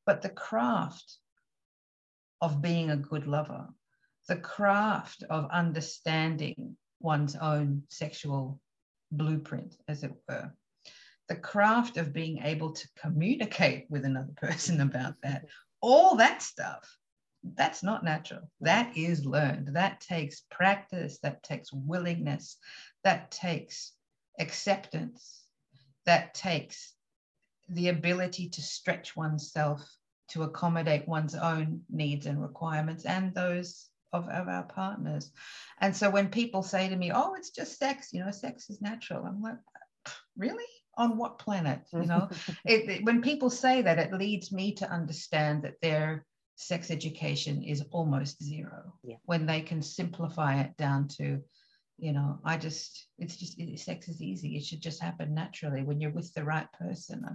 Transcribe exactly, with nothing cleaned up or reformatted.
But the craft of being a good lover, the craft of understanding one's own sexual blueprint, as it were, the craft of being able to communicate with another person about that, all that stuff, that's not natural. That is learned. That takes practice. That takes willingness. That takes acceptance. That takes the ability to stretch oneself to accommodate one's own needs and requirements and those of, of our partners. And so when people say to me, oh, it's just sex, you know, sex is natural, I'm like, really? On what planet? You know, it, it, when people say that, it leads me to understand that their sex education is almost zero. Yeah. When they can simplify it down to, you know, I just, it's just, it, sex is easy. It should just happen naturally when you're with the right person.